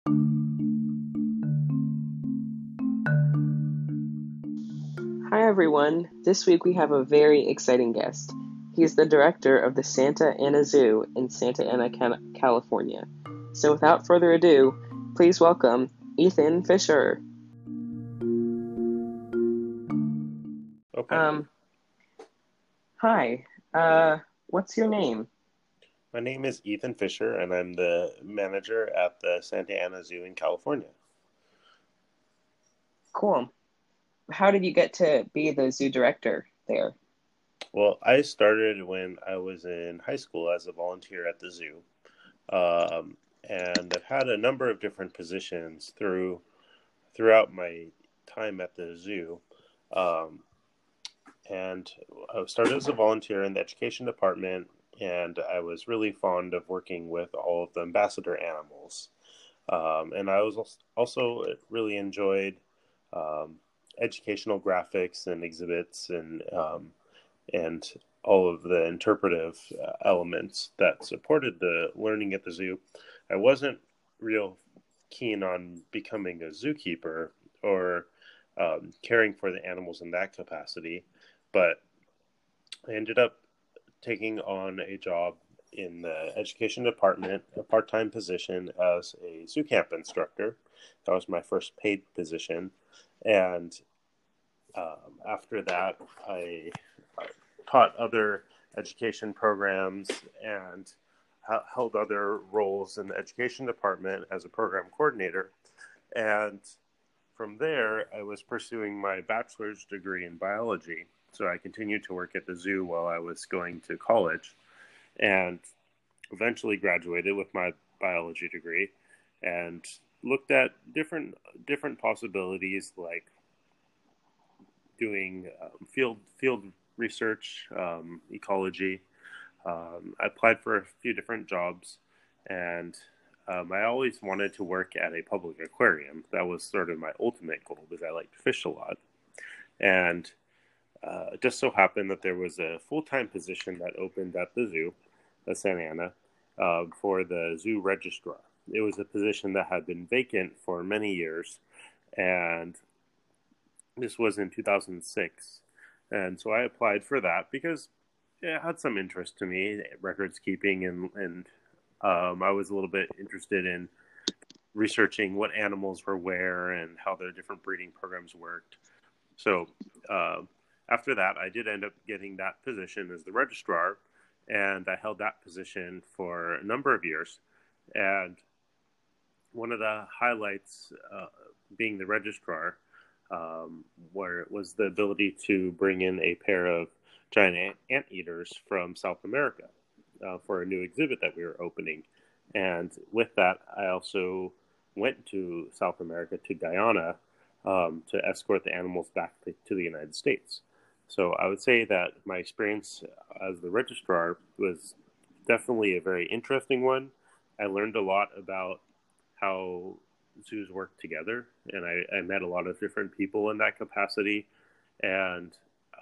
Hi, everyone. This week we have a very exciting guest. He's the director of the Santa Ana Zoo in Santa Ana, California. So, without further ado, please welcome Ethan Fisher. Okay. Um, Hi. What's your name? My name is Ethan Fisher, and I'm the manager at the Santa Ana Zoo in California. Cool. How did you get to be the zoo director there? Well, I started when I was in high school as a volunteer at the zoo, um, and I've had a number of different positions throughout my time at the zoo. Um, and I started as a volunteer in the education department, and I was really fond of working with all of the ambassador animals. And I was also really enjoyed um, educational graphics and exhibits and all of the interpretive elements that supported the learning at the zoo. I wasn't real keen on becoming a zookeeper or caring for the animals in that capacity, but I ended up taking on a job in the education department, a part-time position as a zoo camp instructor. That was my first paid position, and after that, I taught other education programs and held other roles in the education department as a program coordinator. And from there, I was pursuing my bachelor's degree in biology. So I continued to work at the zoo while I was going to college, and eventually graduated with my biology degree and looked at different possibilities like doing field research, ecology. I applied for a few different jobs, and I always wanted to work at a public aquarium. That was sort of my ultimate goal because I like to fish a lot. And it just so happened that there was a full-time position that opened at the zoo, at Santa Ana, for the zoo registrar. It was a position that had been vacant for many years, and this was in 2006. And so I applied for that because it had some interest to me, records keeping, and I was a little bit interested in researching what animals were where and how their different breeding programs worked. So uh, after that, I did end up getting that position as the registrar, and I held that position for a number of years. And one of the highlights being the registrar, where it was the ability to bring in a pair of giant anteaters from South America for a new exhibit that we were opening. And with that, I also went to South America, to Guyana, to escort the animals back to the United States. So I would say that my experience as the registrar was definitely a very interesting one. I learned a lot about how zoos work together, and I met a lot of different people in that capacity. And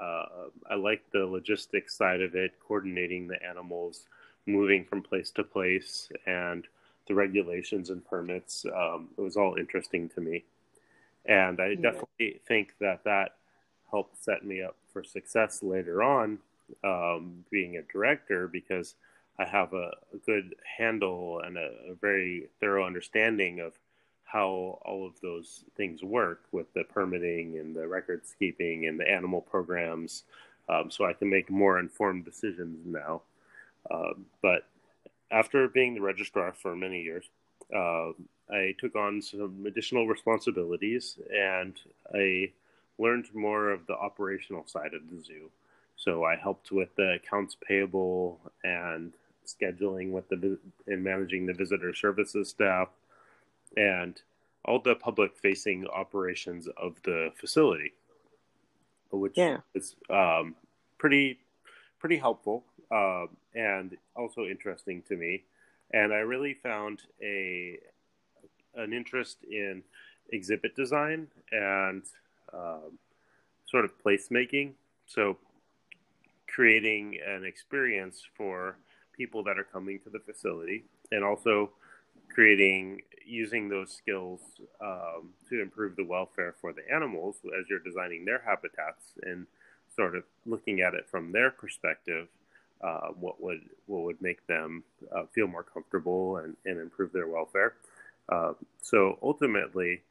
I like the logistics side of it, coordinating the animals, moving from place to place, and the regulations and permits. It was all interesting to me. And I Yeah. definitely think that that helped set me up for success later on, being a director, because I have a good handle and a very thorough understanding of how all of those things work with the permitting and the records keeping and the animal programs. So I can make more informed decisions now. But after being the registrar for many years, uh, I took on some additional responsibilities, and I learned more of the operational side of the zoo. So I helped with the accounts payable and scheduling with and managing the visitor services staff and all the public facing operations of the facility, which Yeah. is pretty pretty helpful and also interesting to me. And I really found a an interest in exhibit design and um, sort of placemaking. So creating an experience for people that are coming to the facility, and also using those skills to improve the welfare for the animals as you're designing their habitats and sort of looking at it from their perspective. What would make them feel more comfortable and improve their welfare. So ultimately,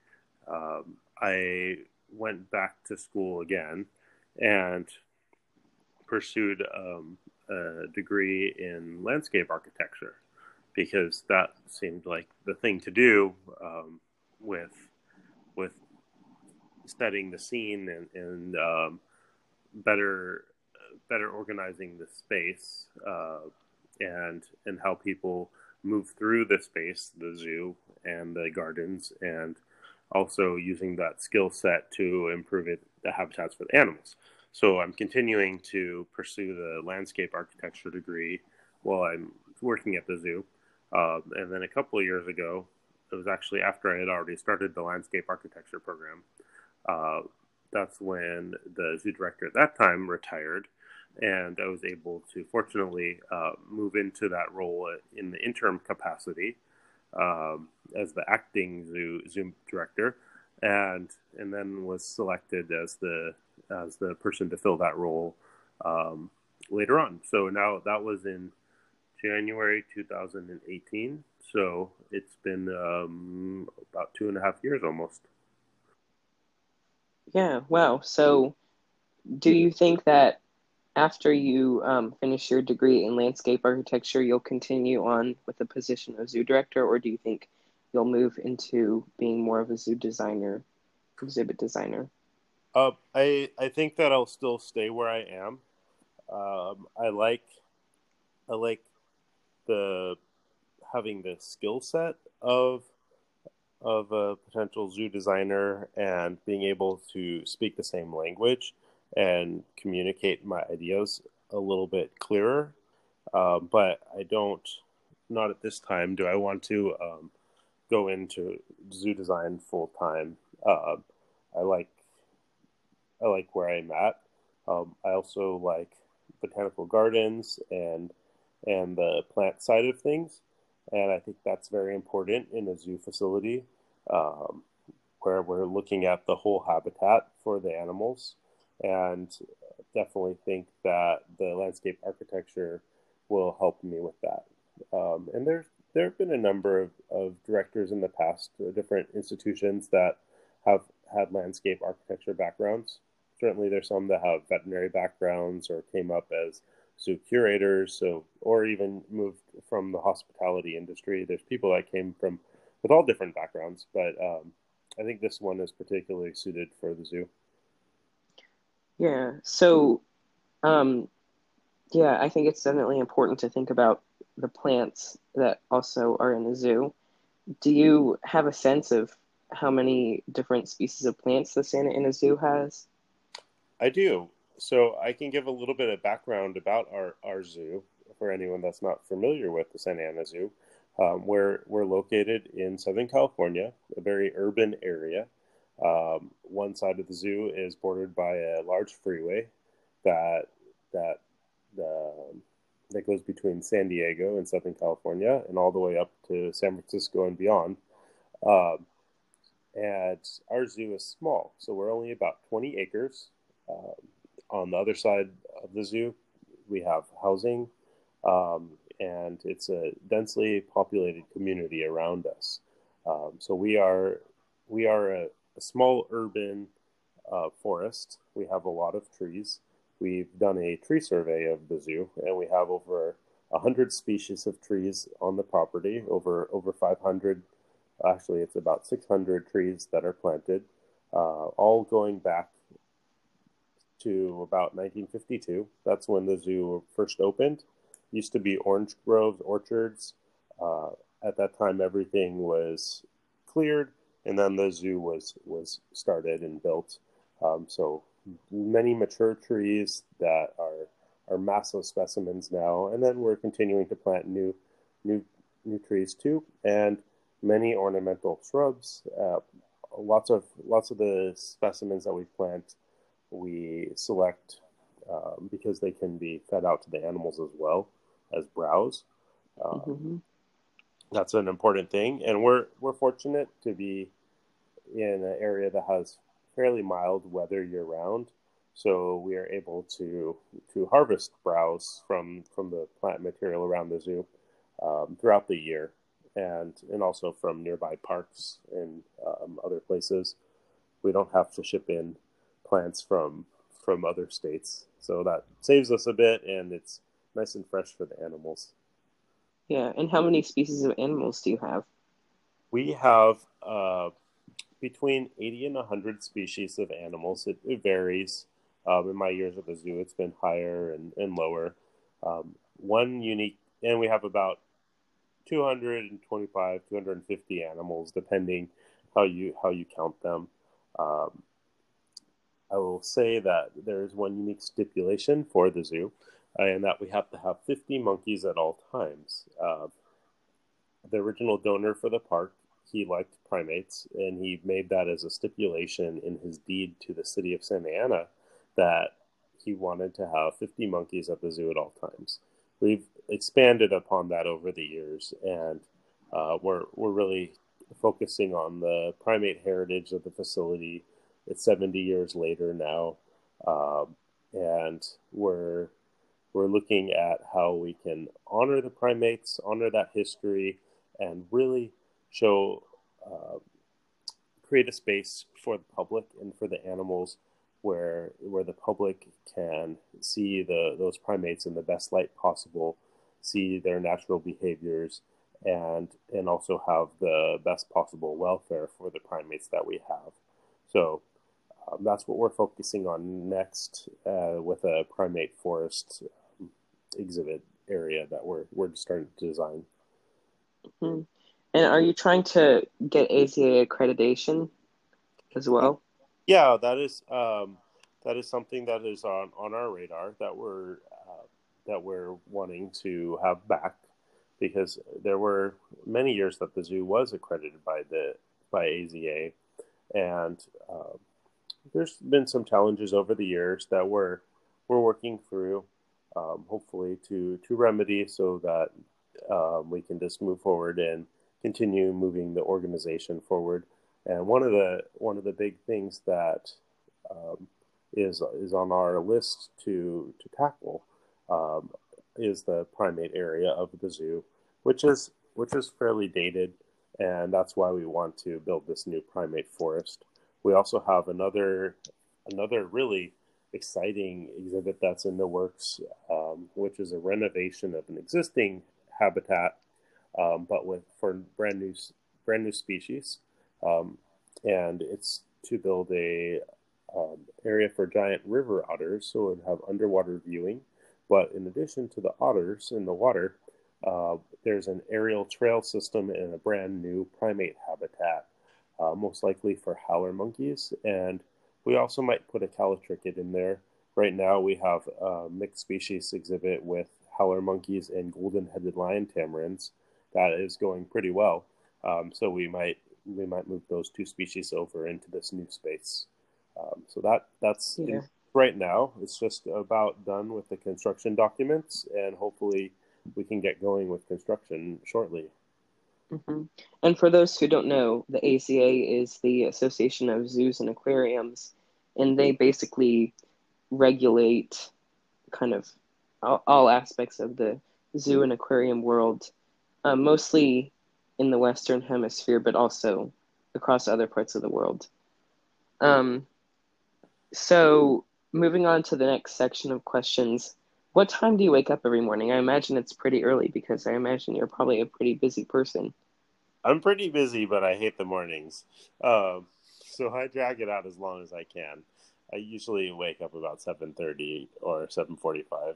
I went back to school again and pursued a degree in landscape architecture because that seemed like the thing to do with with studying the scene and better organizing the space and how people move through the space, the zoo and the gardens, and also using that skill set to improve the habitats for the animals. So I'm continuing to pursue the landscape architecture degree while I'm working at the zoo. And then a couple of years ago, it was actually after I had already started the landscape architecture program. That's when the zoo director at that time retired, and I was able to fortunately move into that role in the interim capacity as the acting zoo director, and then was selected as the person to fill that role later on. So now that was in January 2018. So it's been about 2.5 years almost. Yeah, wow. So do you think that after you finish your degree in landscape architecture, you'll continue on with the position of zoo director, or do you think you'll move into being more of a zoo designer, exhibit designer? I think that I'll still stay where I am. I like the having the skill set of a potential zoo designer and being able to speak the same language and communicate my ideas a little bit clearer. But I don't, not at this time, do I want to go into zoo design full time. I like where I'm at. I also like botanical gardens and the plant side of things, and I think that's very important in a zoo facility um, where we're looking at the whole habitat for the animals, and definitely think that the landscape architecture will help me with that. And there have been a number of directors in the past, different institutions that have had landscape architecture backgrounds. Certainly, there's some that have veterinary backgrounds or came up as zoo curators, so or even moved from the hospitality industry. There's people that came from with all different backgrounds, but I think this one is particularly suited for the zoo. Yeah. So, um, yeah, I think it's definitely important to think about the plants that also are in the zoo. Do you have a sense of how many different species of plants the Santa Ana Zoo has? I do. So I can give a little bit of background about our zoo for anyone that's not familiar with the Santa Ana Zoo. We're located in Southern California, a very urban area. One side of the zoo is bordered by a large freeway that that um that goes between San Diego and Southern California, and all the way up to San Francisco and beyond. Um, and our zoo is small, so we're only about 20 acres. Um, on the other side of the zoo, we have housing, and it's a densely populated community around us. So we are a small urban forest. We have a lot of trees. We've done a tree survey of the zoo, and we have over 100 species of trees on the property. Over 500, actually, it's about 600 trees that are planted, all going back to about 1952. That's when the zoo first opened. It used to be orange groves, orchards. Uh, at that time, everything was cleared, and then the zoo was started and built. So many mature trees that are massive specimens now, and then we're continuing to plant new new trees too, and many ornamental shrubs. Lots of the specimens that we plant we select because they can be fed out to the animals as well as browse. Um, Hmm. That's an important thing, and we're fortunate to be in an area that has fairly mild weather year round. So we are able to harvest browse from the plant material around the zoo throughout the year, and also from nearby parks and other places. We don't have to ship in plants from other states, so that saves us a bit, and it's nice and fresh for the animals. Yeah, and how many species of animals do you have? We have between 80 and 100 species of animals. It varies. In my years at the zoo, it's been higher and lower. One unique, and we have about 225, 250 animals, depending how you count them. Um, I will say that there is one unique stipulation for the zoo, and that we have to have 50 monkeys at all times. The original donor for the park, he liked primates, and he made that as a stipulation in his deed to the city of Santa Ana that he wanted to have 50 monkeys at the zoo at all times. We've expanded upon that over the years, and we're really focusing on the primate heritage of the facility. It's 70 years later now, and we're looking at how we can honor the primates, honor that history, and really show, uh, create a space for the public and for the animals where the public can see those primates in the best light possible, see their natural behaviors, and also have the best possible welfare for the primates that we have. So that's what we're focusing on next with a primate forest exhibit area that we're starting to design. Hmm. And are you trying to get AZA accreditation as well? Yeah, that is something that is on our radar that we're wanting to have back, because there were many years that the zoo was accredited by AZA, and there's been some challenges over the years that we're working through, hopefully to remedy, so that we can just move forward and continue moving the organization forward. And one of the big things that um, is on our list to tackle um, is the primate area of the zoo, which is fairly dated, and that's why we want to build this new primate forest. We also have another really exciting exhibit that's in the works, which is a renovation of an existing habitat, but with for brand new species, um, and it's to build a area for giant river otters, so it would have underwater viewing. But in addition to the otters in the water, there's an aerial trail system and a brand new primate habitat, most likely for howler monkeys. And we also might put a callitrichid in there. Right now, we have a mixed species exhibit with howler monkeys and golden-headed lion tamarins that is going pretty well. So we might move those two species over into this new space. So that's Yeah. in right now. It's just about done with the construction documents, and hopefully we can get going with construction shortly. Hmm. And for those who don't know, the AZA is the Association of Zoos and Aquariums, and they basically regulate kind of all aspects of the zoo and aquarium world, mostly in the Western Hemisphere, but also across other parts of the world. Um, so, moving on to the next section of questions, what time do you wake up every morning? I imagine it's pretty early because I imagine you're probably a pretty busy person. I'm pretty busy, but I hate the mornings. Um, so I drag it out as long as I can. I usually wake up about 7:30 or 7:45.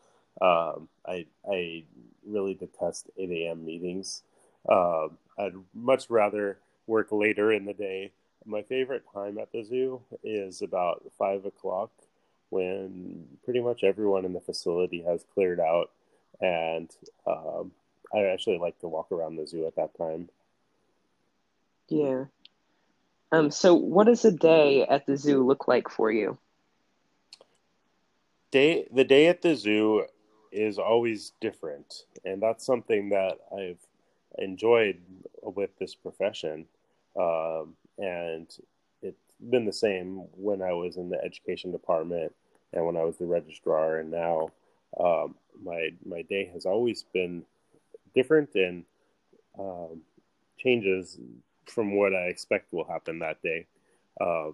I really detest 8 a.m. meetings. I'd much rather work later in the day. My favorite time at the zoo is about 5 o'clock, when pretty much everyone in the facility has cleared out, and um, I actually like to walk around the zoo at that time. Yeah. So what does a day at the zoo look like for you? The day at the zoo is always different, and that's something that enjoyed with this profession. And it's been the same when I was in the education department and when I was the registrar, and now my day has always been different and um, changes from what I expect will happen that day. Uh,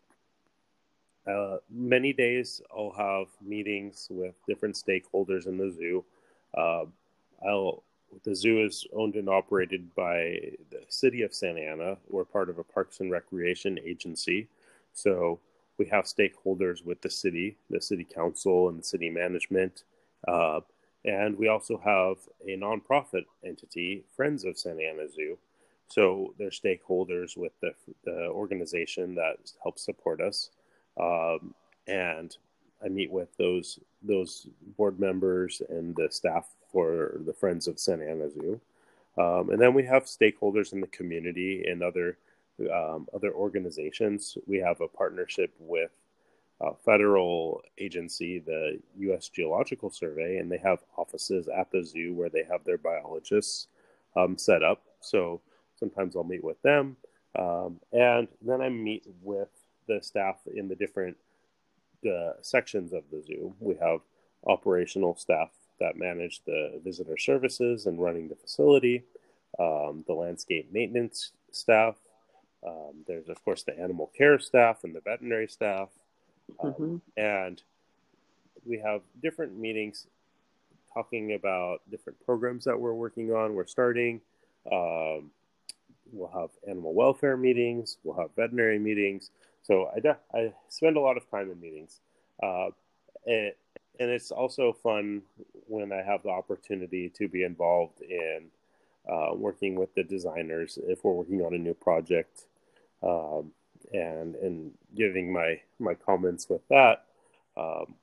Many days I'll have meetings with different stakeholders in the zoo. Uh, I'll the zoo is owned and operated by the city of Santa Ana. We're part of a Parks and Recreation agency, so we have stakeholders with the city council, and the city management. Uh, and we also have a nonprofit entity, Friends of Santa Ana Zoo. So they're stakeholders with the organization that helps support us, um, and I meet with those board members and the staff for the Friends of Santa Ana Zoo, and then we have stakeholders in the community and other organizations. We have a partnership with a federal agency, the U.S. Geological Survey, and they have offices at the zoo where they have their biologists set up. So sometimes I'll meet with them, and then I meet with the staff in the different sections of the zoo. We have operational staff that manage the visitor services and running the facility, the landscape maintenance staff. There's, of course, the animal care staff and the veterinary staff. Mm-hmm. And we have different meetings talking about different programs that we're working on. We're starting. We'll have animal welfare meetings. We'll have veterinary meetings. So I spend a lot of time in meetings. Uh, it, and it's also fun when I have the opportunity to be involved in working with the designers if we're working on a new project, um, and giving my comments with that. Um,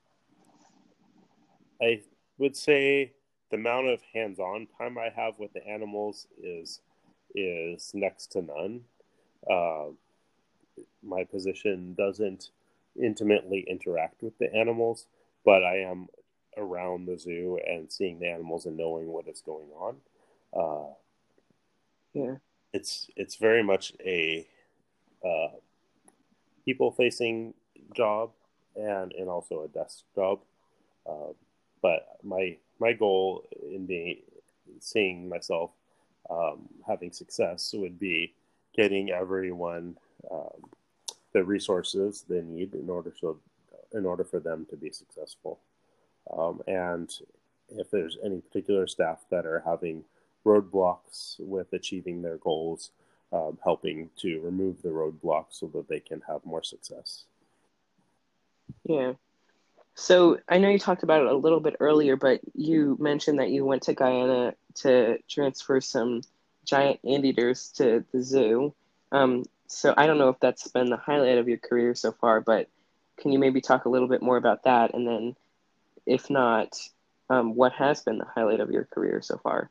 I would say the amount of hands-on time I have with the animals is next to none. Uh, my position doesn't intimately interact with the animals, but I am around the zoo and seeing the animals and knowing what is going on. Uh, Yeah. it's very much a uh, people facing job, and also a desk job. Uh, but my goal in being seeing myself having success would be getting everyone um, the resources they need in order for them to be successful. And if there's any particular staff that are having roadblocks with achieving their goals, helping to remove the roadblocks so that they can have more success. Yeah. So I know you talked about it a little bit earlier, but you mentioned that you went to Guyana to transfer some giant anteaters to the zoo. So I don't know if that's been the highlight of your career so far, but can you maybe talk a little bit more about that? And then, if not, what has been the highlight of your career so far?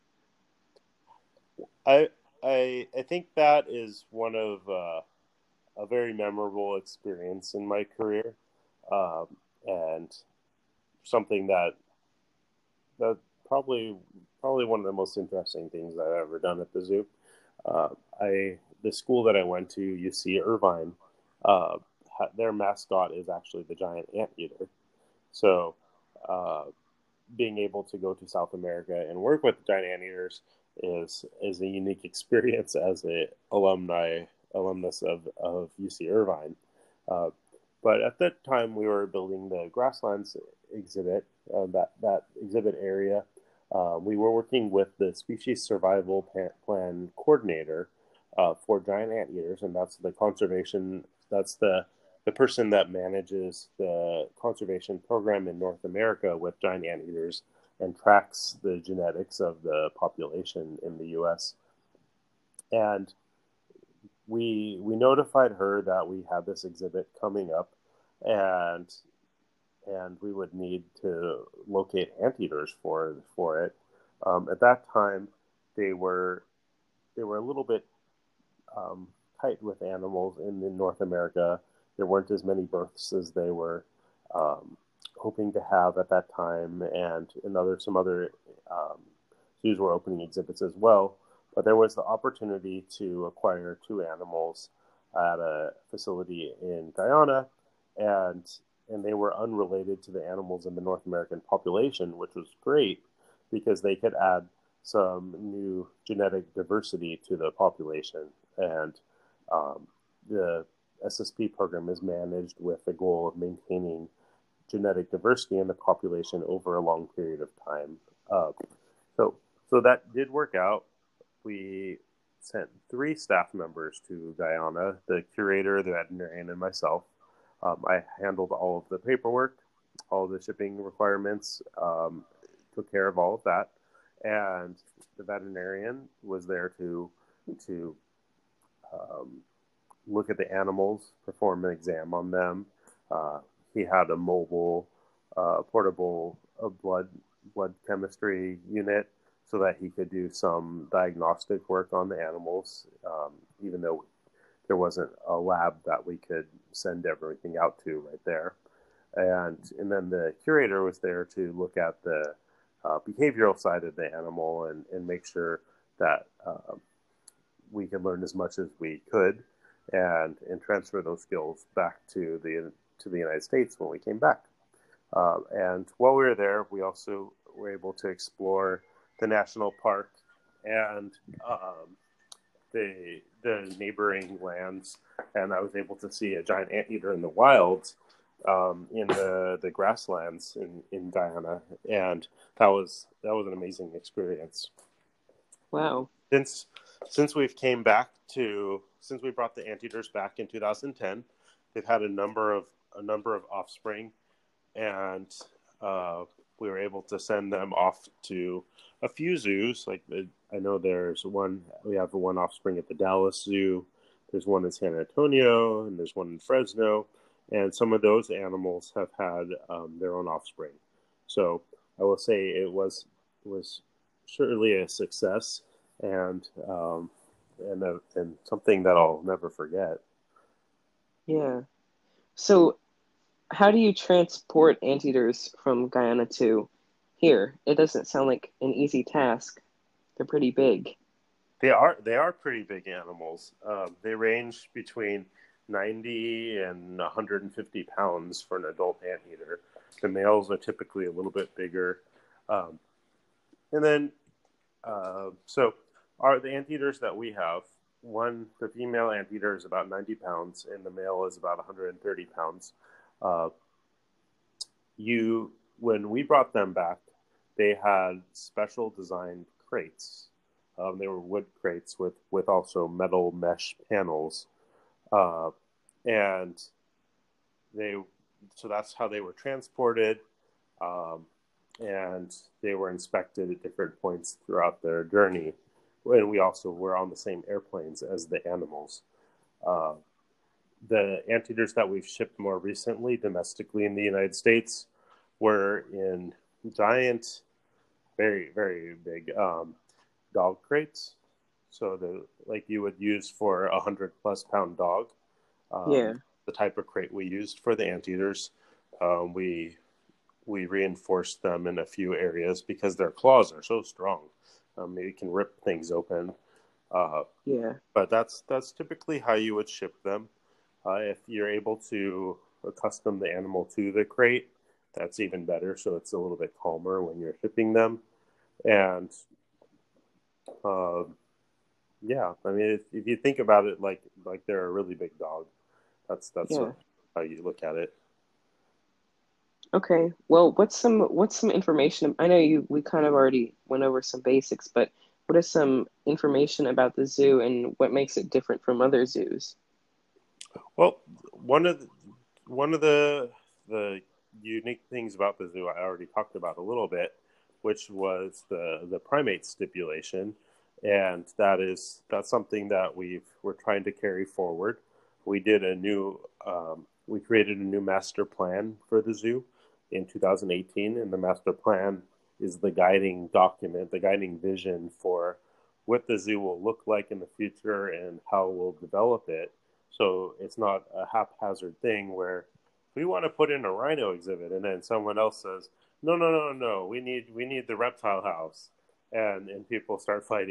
I I think that is one of a very memorable experience in my career, and something that probably probably one of the most interesting things I've ever done at the zoo. Uh, I the school that I went to, UC Irvine, uh, their mascot is actually the giant anteater. So, uh, being able to go to South America and work with giant anteaters is a unique experience as a alumnus of UC Irvine. Uh, but at that time, we were building the grasslands exhibit, that exhibit area. We were working with the species survival plan coordinator for giant anteaters, and that's the conservation. That's the person that manages the conservation program in North America with giant anteaters and tracks the genetics of the population in the U.S. And we notified her that we had this exhibit coming up, and we would need to locate anteaters for it. At that time, they were a little bit um, tight with animals in North America. There weren't as many births as they were um, hoping to have at that time, and some other zoos were opening exhibits as well. But there was the opportunity to acquire two animals at a facility in Guyana, and they were unrelated to the animals in the North American population, which was great because they could add some new genetic diversity to the population. And the SSP program is managed with the goal of maintaining genetic diversity in the population over a long period of time. So, so that did work out. We sent 3 staff members to Guyana: the curator, the veterinarian, and myself. I handled all of the paperwork, all of the shipping requirements, took care of all of that, and the veterinarian was there to look at the animals, perform an exam on them. He had a mobile, portable blood chemistry unit so that he could do some diagnostic work on the animals, even though there wasn't a lab that we could send everything out to right there. And then the curator was there to look at the behavioral side of the animal and make sure that we could learn as much as we could and transfer those skills back to the United States when we came back. And while we were there, we also were able to explore the national park and the neighboring lands, and I was able to see a giant anteater in the wilds in the grasslands in Guyana, and that was an amazing experience. Wow. Since we brought the anteaters back in 2010, they've had a number of offspring, and we were able to send them off to a few zoos. Like I know we have one offspring at the Dallas Zoo. There's one in San Antonio, and there's one in Fresno, and some of those animals have had their own offspring. So I will say it was certainly a success, and something that I'll never forget. Yeah. So how do you transport anteaters from Guyana to here? It doesn't sound like an easy task. They're pretty big. They are pretty big animals. They range between 90 and 150 pounds for an adult anteater. The males are typically a little bit bigger. And then, so the anteaters that we have, the female anteater is about 90 pounds and the male is about 130 pounds. When we brought them back, they had special designed crates. They were wood crates with also metal mesh panels, and so that's how they were transported, and they were inspected at different points throughout their journey. And we also were on the same airplanes as the animals. The anteaters that we've shipped more recently domestically in the United States were in giant, very, very big dog crates. So like you would use for 100+ pound dog. Yeah. The type of crate we used for the anteaters, we reinforced them in a few areas because their claws are so strong. They can rip things open. Yeah. But that's typically how you would ship them. If you're able to accustom the animal to the crate, that's even better. So it's a little bit calmer when you're shipping them. And yeah, I mean, if you think about it, like they're a really big dog. That's sort of how you look at it. Okay. Well, what's some information? I know we kind of already went over some basics, but what is some information about the zoo and what makes it different from other zoos? Well, one of the unique things about the zoo I already talked about a little bit, which was the primate stipulation, and that's something that we're trying to carry forward. We created a new master plan for the zoo in 2018, and the master plan is the guiding document, the guiding vision for what the zoo will look like in the future and how we'll develop it. So it's not a haphazard thing where we want to put in a rhino exhibit and then someone else says, no, we need the reptile house, and people start fighting.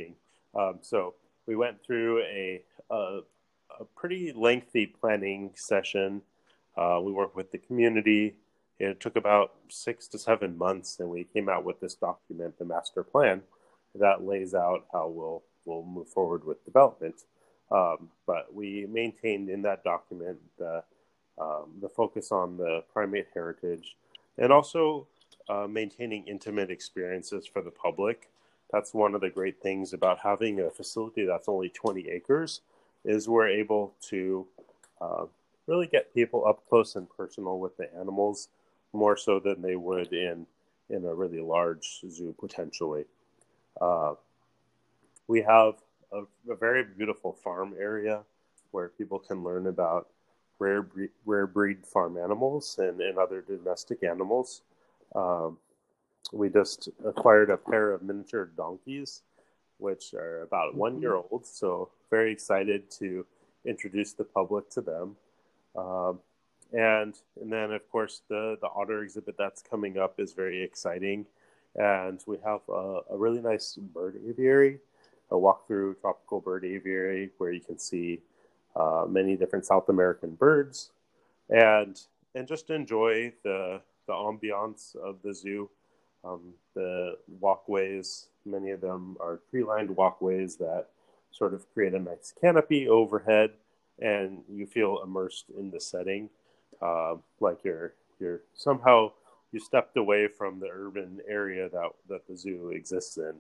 So we went through a pretty lengthy planning session. We worked with the community. It took about 6 to 7 months, and we came out with this document, the master plan, that lays out how we'll move forward with development. But we maintained in that document the focus on the primate heritage, and also maintaining intimate experiences for the public. That's one of the great things about having a facility that's only 20 acres, is we're able to uh, really get people up close and personal with the animals, more so than they would in a really large zoo potentially. Uh, we have a very beautiful farm area where people can learn about rare breed farm animals and other domestic animals. Um, we just acquired a pair of miniature donkeys, which are about 1 year Mhm. old. So very excited to introduce the public to them. Um, and then of course the otter exhibit that's coming up is very exciting, and we have a really nice bird aviary, a walk-through tropical bird aviary where you can see many different South American birds, and just enjoy the ambiance of the zoo. The walkways, many of them are tree-lined walkways that sort of create a nice canopy overhead, and you feel immersed in the setting, like you're somehow you stepped away from the urban area that the zoo exists in.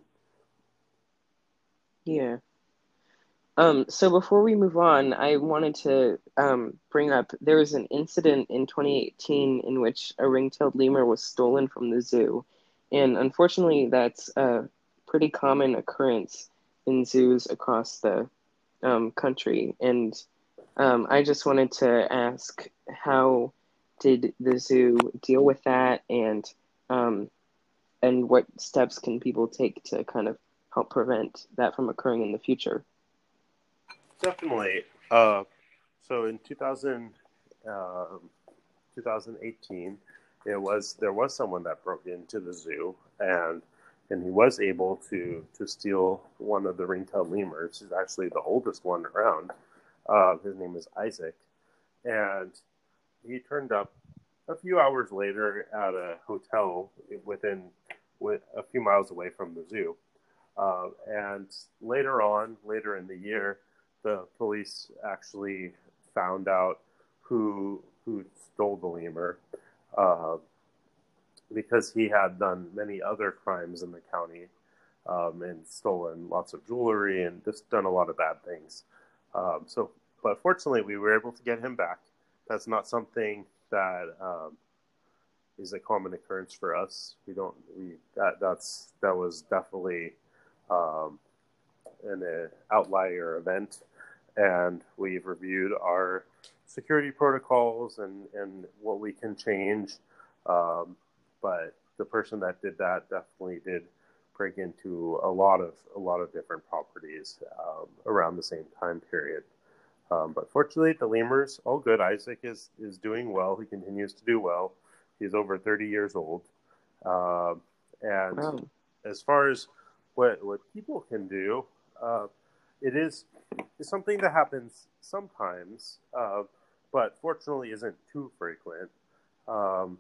Yeah. So before we move on, I wanted to bring up there was an incident in 2018 in which a ring-tailed lemur was stolen from the zoo, and unfortunately, that's a pretty common occurrence in zoos across the country. And I just wanted to ask, how did the zoo deal with that, um, and what steps can people take to kind of help prevent that from occurring in the future? Definitely. So in 2018, there was someone that broke into the zoo, and he was able to steal one of the ring-tailed lemurs. He's actually the oldest one around. His name is Isaac, and he turned up a few hours later at a hotel a few miles away from the zoo. And later in the year, the police actually found out who stole the lemur, uh, because he had done many other crimes in the county, and stolen lots of jewelry and just done a lot of bad things. But fortunately, we were able to get him back. That's not something that is a common occurrence for us. We don't we that was definitely um, an outlier event, and we've reviewed our security protocols and what we can change. Um, but the person that did that definitely did break into a lot of different properties around the same time period. But fortunately, the lemurs all good. Isaac is doing well. He continues to do well. He's over 30 years old. Um, and Wow. as far as what people can do, uh, it is it's something that happens sometimes, but fortunately isn't too frequent. Um,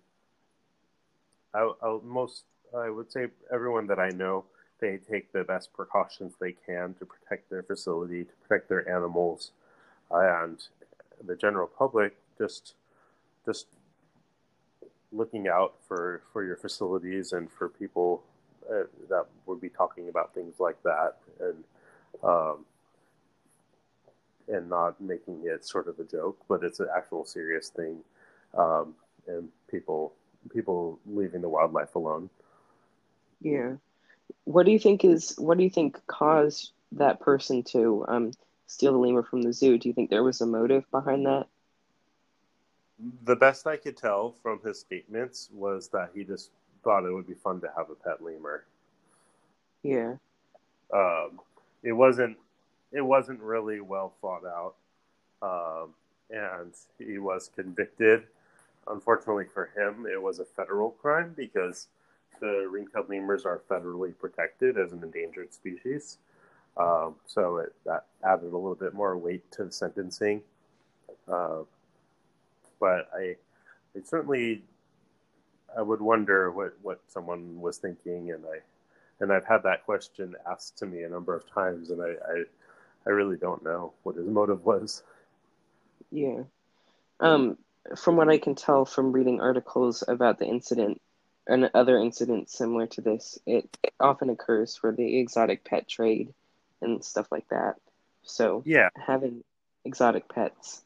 I would say everyone that I know, they take the best precautions they can to protect their facility, to protect their animals, and the general public just looking out for your facilities and for people that would be talking about things like that, um, and not making it sort of a joke, but it's an actual serious thing, and people leaving the wildlife alone. Yeah. What do you think caused that person to steal the lemur from the zoo? Do you think there was a motive behind that? The best I could tell from his statements was that he just thought it would be fun to have a pet lemur. Yeah. Um, it wasn't it wasn't really well thought out, and he was convicted. Unfortunately for him, it was a federal crime because the ring-tailed lemurs are federally protected as an endangered species. That added a little bit more weight to the sentencing. Uh, but I certainly I would wonder what someone was thinking, and I've had that question asked to me a number of times, and I really don't know what his motive was. Yeah. Um, from what I can tell from reading articles about the incident and other incidents similar to this, it often occurs for the exotic pet trade and stuff like that. So Yeah, having exotic pets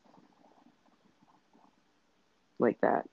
like that.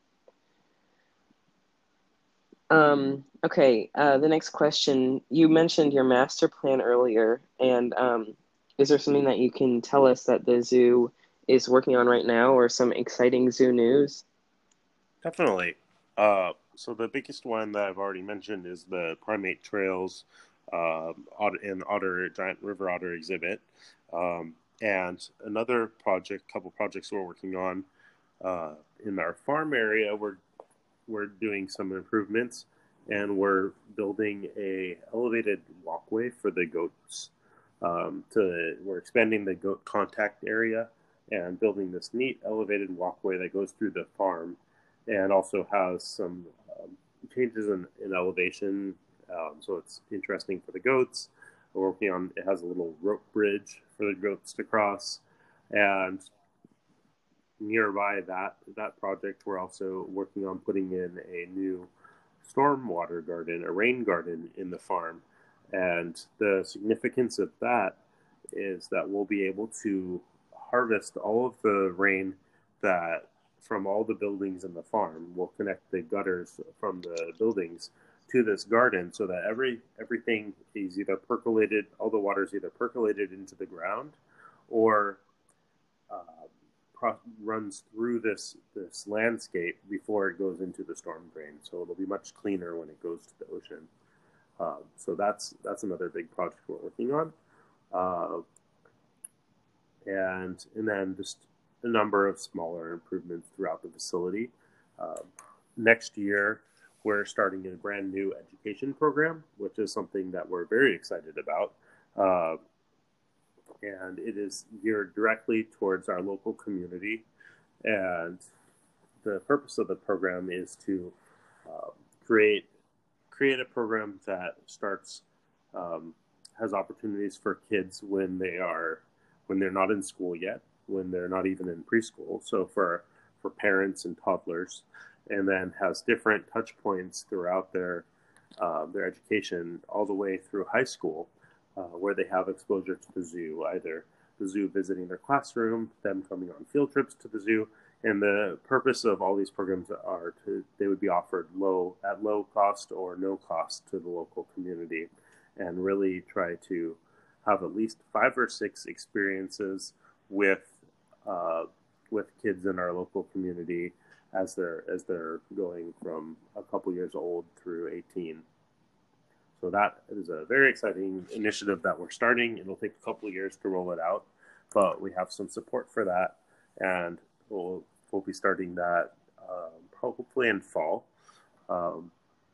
Okay, the next question. You mentioned your master plan earlier, and is there something that you can tell us that the zoo is working on right now, or some exciting zoo news? definitely. So the biggest one that I've already mentioned is the primate trails and otter giant river otter exhibit. And another couple projects we're working on in our farm area. We're doing some improvements, and we're building a elevated walkway for the goats. We're expanding the goat contact area and building this neat elevated walkway that goes through the farm, and also has some changes in elevation. So it's interesting for the goats. We're working on it has a little rope bridge for the goats to cross, and nearby that project, we're also working on putting in a new stormwater garden, a rain garden in the farm. And the significance of that is that we'll be able to harvest all of the rain that from all the buildings in the farm. We'll connect the gutters from the buildings to this garden so that everything is either percolated, all the water is either percolated into the ground or runs through this landscape before it goes into the storm drain. So it'll be much cleaner when it goes to the ocean. So that's another big project we're working on, and then just a number of smaller improvements throughout the facility. Uh, Next year, we're starting a brand new education program, which is something that we're very excited about. Uh, and it is geared directly towards our local community. And the purpose of the program is to uh, create a program that starts um, has opportunities for kids when they're not in school yet, when they're not even in preschool. So for parents and toddlers, and then has different touch points throughout their education all the way through high school, where they have exposure to the zoo, either the zoo visiting their classroom, them coming on field trips to the zoo. And the purpose of all these programs are they would be offered at low cost or no cost to the local community, and really try to have at least 5 or 6 experiences with uh, with kids in our local community as they're going from a couple years old through 18. So that is a very exciting initiative that we're starting. It'll take a couple of years to roll it out, but we have some support for that, and we'll be starting that hopefully in fall. Um,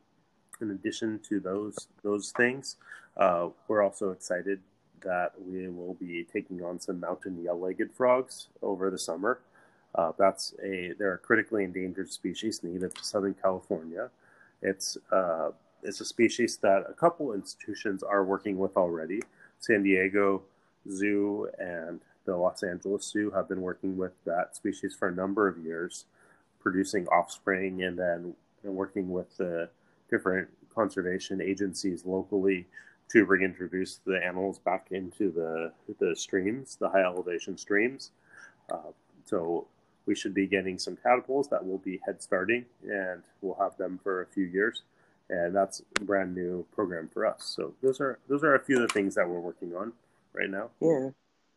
in addition to those things, we're also excited that we will be taking on some mountain yellow-legged frogs over the summer. They're a critically endangered species native to Southern California. It's uh, it's a species that a couple institutions are working with already. San Diego Zoo and the Los Angeles Zoo have been working with that species for a number of years, producing offspring, and working with the different conservation agencies locally to reintroduce the animals back into the streams, the high elevation streams. Uh, so we should be getting some tadpoles that will be head starting, and we'll have them for a few years. And that's a brand new program for us. So those are a few of the things that we're working on right now. Yeah.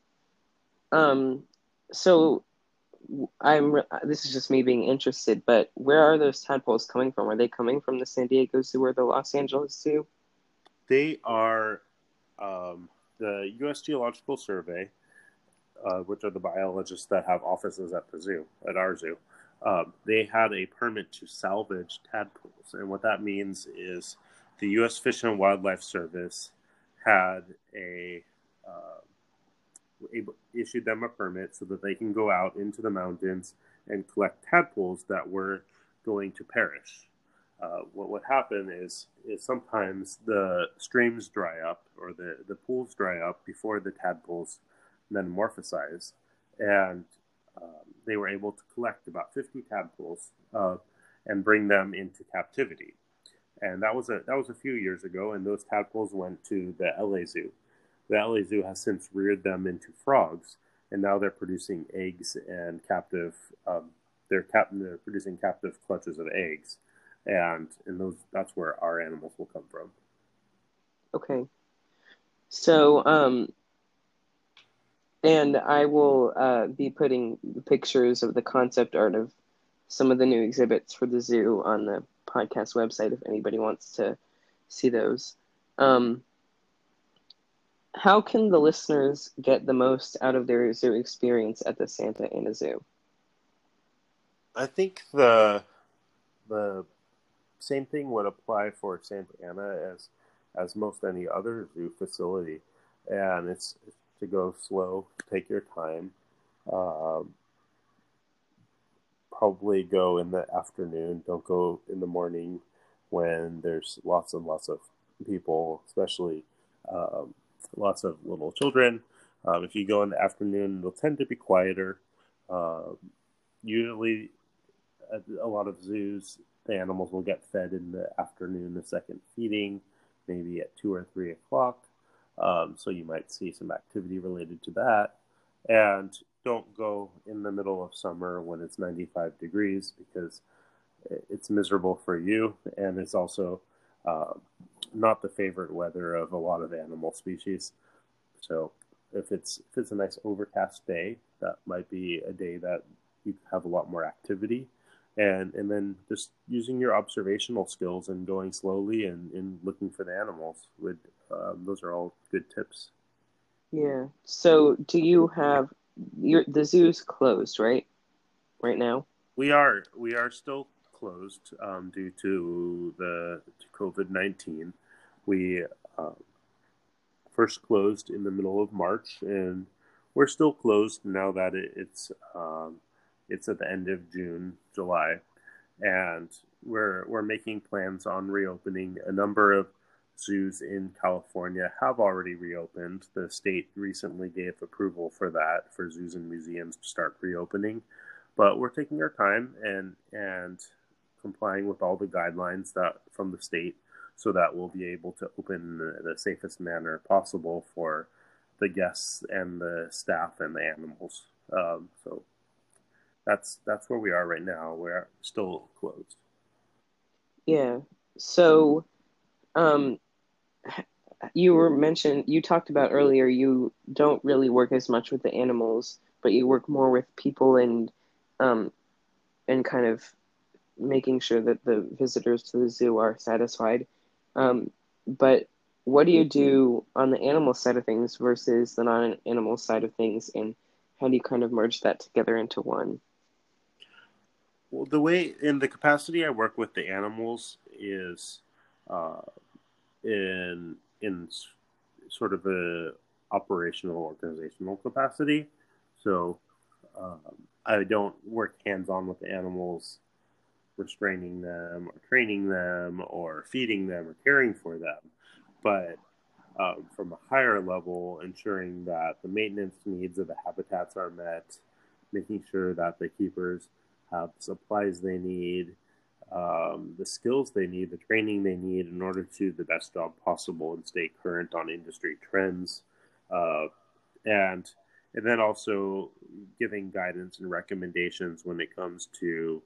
Um, so this is just me being interested, but where are those tadpoles coming from? Are they coming from the San Diego Zoo or the Los Angeles Zoo? They are the U.S. Geological Survey, which are the biologists that have offices at the zoo, at our zoo. They had a permit to salvage tadpoles, and what that means is the U.S. Fish and Wildlife Service had a issued them a permit so that they can go out into the mountains and collect tadpoles that were going to perish. What would happen is sometimes the streams dry up or the pools dry up before the tadpoles metamorphosize, and they were able to collect about 50 tadpoles and bring them into captivity. And that was a few years ago, and those tadpoles went to the LA Zoo. The LA Zoo has since reared them into frogs, and now they're producing eggs and they're producing captive clutches of eggs, and that's where our animals will come from. Okay. So, and I will be putting pictures of the concept art of some of the new exhibits for the zoo on the podcast website if anybody wants to see those. How can the listeners get the most out of their zoo experience at the Santa Ana Zoo? I think the same thing would apply for Santa Ana as most any other zoo facility, and it's to go slow, take your time. Probably go in the afternoon. Don't go in the morning when there's lots and lots of people, especially lots of little children. If you go in the afternoon, it'll tend to be quieter. Usually, at a lot of zoos, the animals will get fed in the afternoon, the second feeding, maybe at 2 or 3 o'clock. So you might see some activity related to that. And don't go in the middle of summer when it's 95 degrees because it's miserable for you, and it's also not the favorite weather of a lot of animal species. So if it's a nice overcast day, that might be a day that you have a lot more activity. And then just using your observational skills and going slowly and looking for the animals those are all good tips. Yeah. So do you have the zoo's closed, right? Right now? We are still closed due to COVID-19. We first closed in the middle of March, and we're still closed now that it's at the end of June, July, and we're making plans on reopening. A number of zoos in California have already reopened. The state recently gave approval for that, for zoos and museums to start reopening. But we're taking our time and complying with all the guidelines that from the state so that we'll be able to open in the safest manner possible for the guests and the staff and the animals. So that's where we are right now. We're still closed. Yeah. So, you talked about earlier, you don't really work as much with the animals, but you work more with people and kind of making sure that the visitors to the zoo are satisfied. But what do you do on the animal side of things versus the non-animal side of things, and how do you kind of merge that together into one? Well, the way in the capacity I work with the animals is in sort of a operational organizational capacity. So I don't work hands-on with the animals, restraining them or training them or feeding them or caring for them, but from a higher level, ensuring that the maintenance needs of the habitats are met, making sure that the keepers have the supplies they need, the skills they need, the training they need in order to do the best job possible and stay current on industry trends, and then also giving guidance and recommendations when it comes to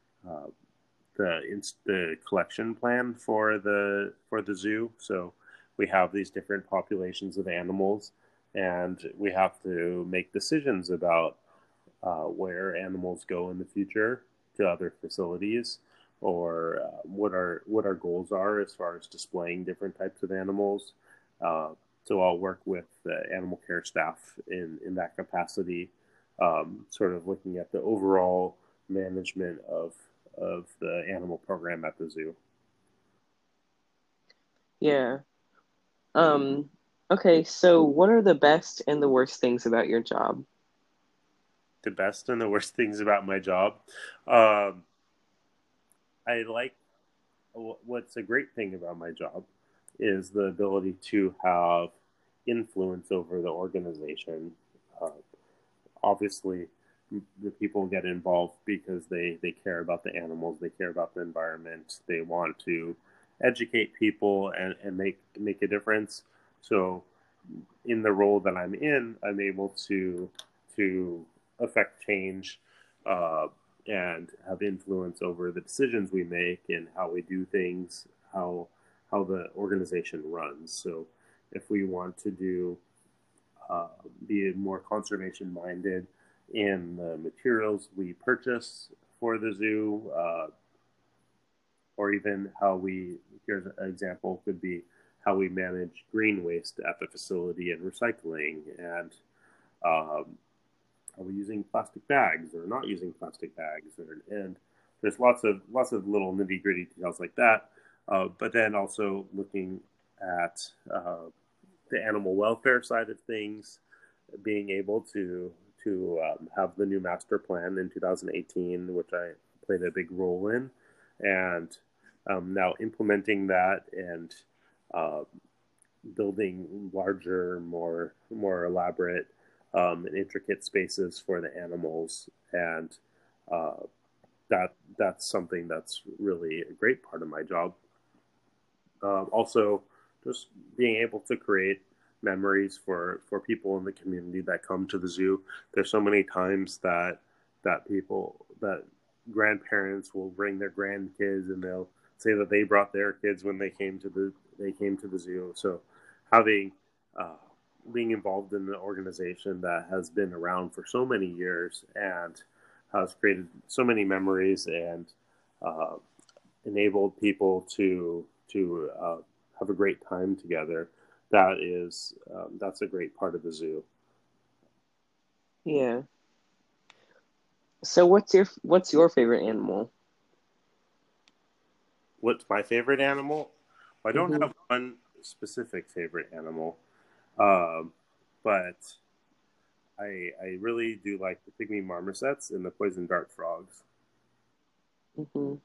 the collection plan for the zoo. So we have these different populations of animals, and we have to make decisions about where animals go in the future to other facilities, or what our goals are as far as displaying different types of animals. So I'll work with the animal care staff in that capacity, sort of looking at the overall management of the animal program at the zoo. Yeah. Um, Okay, so what are the best and the worst things about your job? The best and the worst things about my job. Um, I like what's a great thing about my job is the ability to have influence over the organization. Uh, Obviously, the people get involved because they care about the animals, they care about the environment, they want to educate people and make a difference. So, in the role that I'm in, I'm able to affect change uh, and have influence over the decisions we make and how we do things, how the organization runs. So, if we want to uh, be more conservation minded in the materials we purchase for the zoo, or even how we, here's an example, could be how we manage green waste at the facility and recycling, and um, are we using plastic bags or not using plastic bags, and there's lots of little nitty gritty details like that. But then also looking at the animal welfare side of things, being able to have the new master plan in 2018, which I played a big role in, and now implementing that and uh, building larger, more elaborate and intricate spaces for the animals, and uh, that's something that's really a great part of my job. Also, just being able to create memories for people in the community that come to the zoo. There's so many times that grandparents will bring their grandkids and they'll say that they brought their kids when they came to the zoo. So having uh, being involved in an organization that has been around for so many years and has created so many memories and uh, enabled people to have a great time together. That's a great part of the zoo. Yeah. So what's your favorite animal? What's my favorite animal? Well, I don't Hmm. have one specific favorite animal, um, but I really do like the pygmy marmosets and the poison dart frogs. Hmm.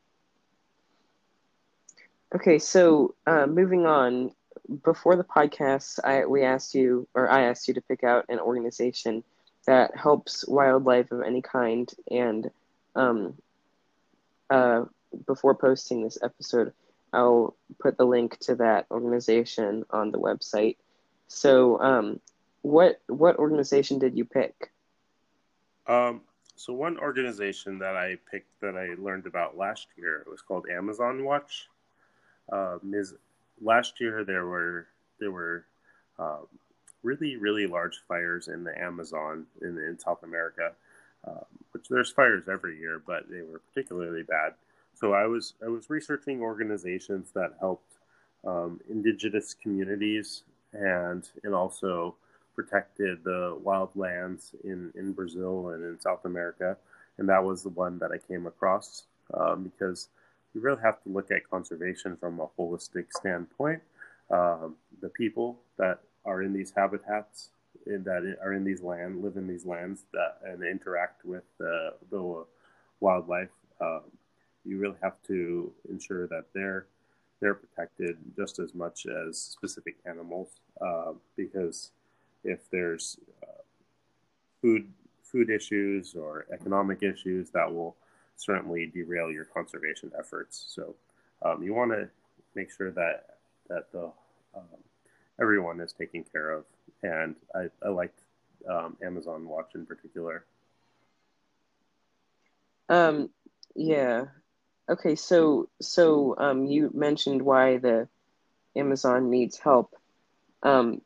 Okay, so moving on. Before the podcast, I asked you to pick out an organization that helps wildlife of any kind, and um, uh, before posting this episode, I'll put the link to that organization on the website. So, what organization did you pick? Um, so one organization that I picked that I learned about last year was called Amazon Watch. Is last year there were um, really large fires in the Amazon in South America, which there's fires every year, but they were particularly bad. So I was researching organizations that helped indigenous communities and also protected the wildlands in Brazil and in South America, and that was the one that I came across because you really have to look at conservation from a holistic standpoint. The people that are in these habitats that are in these land live in these lands that and interact with the wildlife. You really have to ensure that they're protected just as much as specific animals, because if there's food food issues or economic issues, that will certainly derail your conservation efforts. So you want to make sure that the everyone is taken care of, and I liked Amazon Watch in particular. Um, yeah. Okay, so you mentioned why the Amazon needs help. Um,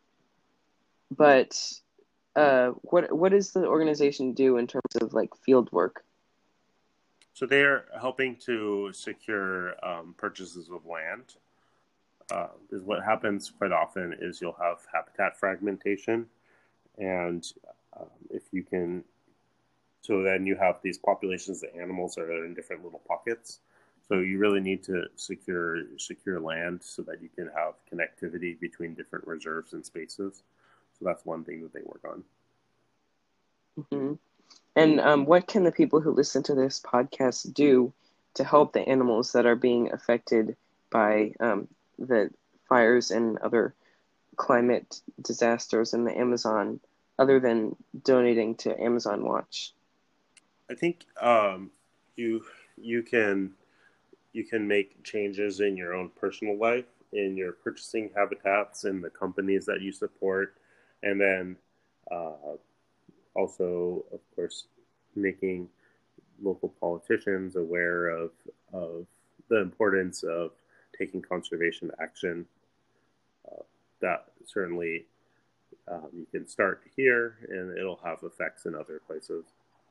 but what does the organization do in terms of like field work? So they're helping to secure purchases of land. Is what happens quite often is you'll have habitat fragmentation, and if you can, so then you have these populations of animals that are in different little pockets. So you really need to secure land so that you can have connectivity between different reserves and spaces. So that's one thing that they work on. Mm-hmm. And what can the people who listen to this podcast do to help the animals that are being affected by the fires and other climate disasters in the Amazon, other than donating to Amazon Watch? I think you you can make changes in your own personal life, in your purchasing habitats, and the companies that you support, and then uh, also, of course, making local politicians aware of the importance of taking conservation action. That certainly you can start here, and it'll have effects in other places.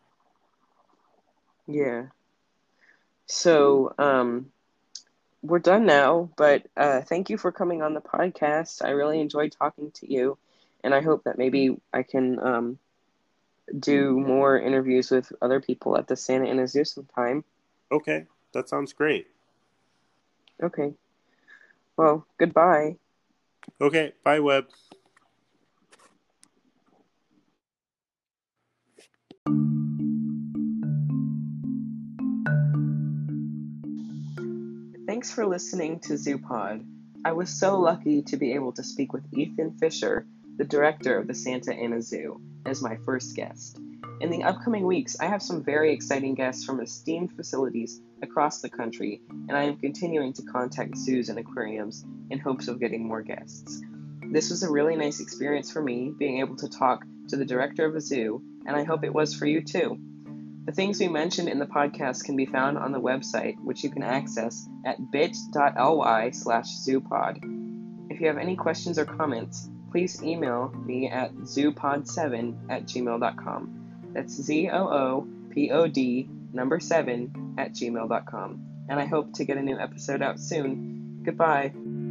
Yeah. So, we're done now, but thank you for coming on the podcast. I really enjoyed talking to you, and I hope that maybe I can do more interviews with other people at the Santa Ana Zoo sometime. Okay, that sounds great. Okay. Well, goodbye. Okay, bye, Webb. Thanks for listening to ZooPod. I was so lucky to be able to speak with Ethan Fisher, the director of the Santa Ana Zoo, as my first guest. In the upcoming weeks, I have some very exciting guests from esteemed facilities across the country, and I am continuing to contact zoos and aquariums in hopes of getting more guests. This was a really nice experience for me, being able to talk to the director of a zoo, and I hope it was for you too. The things we mentioned in the podcast can be found on the website, which you can access at bit.ly/zoopod. If you have any questions or comments, please email me at zoopod7@gmail.com. That's ZOOPOD 7 @gmail.com. And I hope to get a new episode out soon. Goodbye.